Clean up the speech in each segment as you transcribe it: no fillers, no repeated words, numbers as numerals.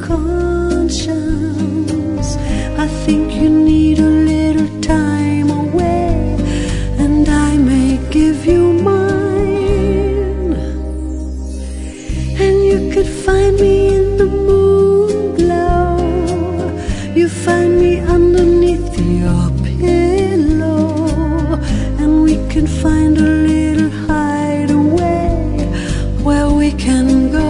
conscience. I think you need a little time away, and I may give you mine. And you could find me in the moon glow. You find me underneath your pillow, and we can find a little hideaway where we can go.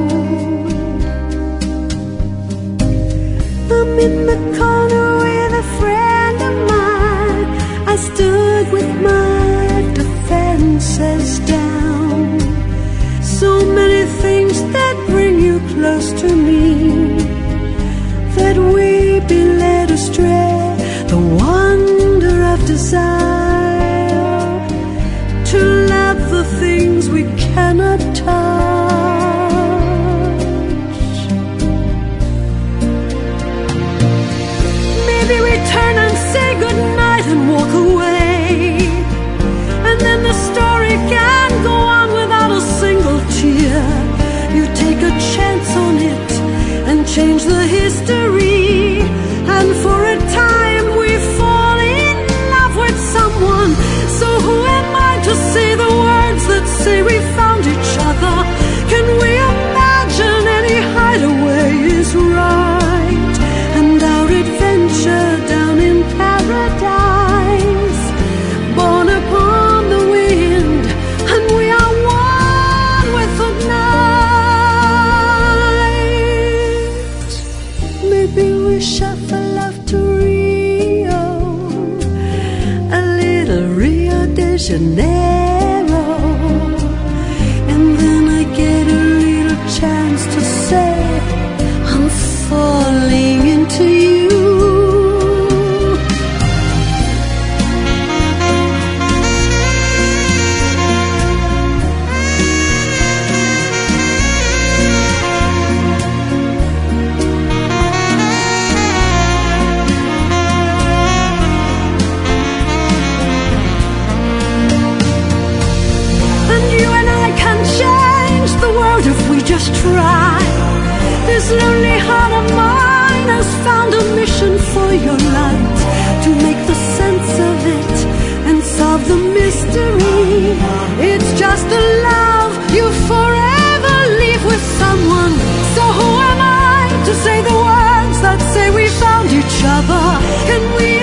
I'm in the corner with a friend of mine. I stood with my defenses down. So many things that bring you close to me, that we be led astray. The wonder of desire to love the things we cannot touch. Maybe we turn and say goodnight and walk away, and then the story can go on without a single tear. You take a chance on it and change the history, and for a time we fall in love with someone. So who am I to say the words that say we found each other? Can we imagine any hideaway is right, and our adventure down in paradise, borne upon the wind, and we are one with the night. Maybe we shuffle off to Rio, a little Rio de Janeiro, and then I get a little chance to say I'm falling into you. Just try. This lonely heart of mine has found a mission for your light, to make the sense of it and solve the mystery. It's just a love you forever leave with someone. So who am I to say the words that say we found each other? Can we